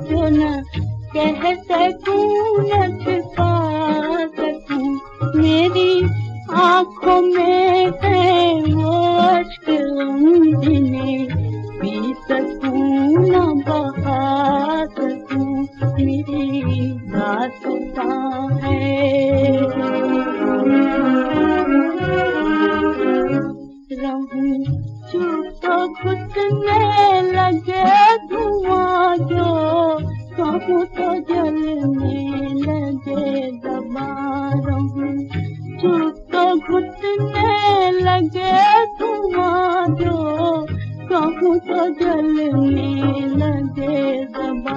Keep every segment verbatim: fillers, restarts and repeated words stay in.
जो न कह सकूं न छुपा सकूं। मेरी आँखों में है वो अश्क जिन्हें पी सकूं न बहा सकूं। मेरी दास्तां है रहूं चुप तो घुटने लगे धुआं जो कहूं तो जलने लगे दबा। रहूं चुप तो घुटने लगे धुआं जो कहूं तो जलने लगे दबा।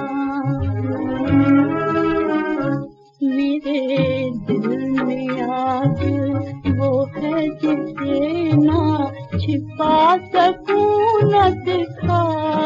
मेरे दिल में आग वो है जिसे ना छिपा सकूं न दिखा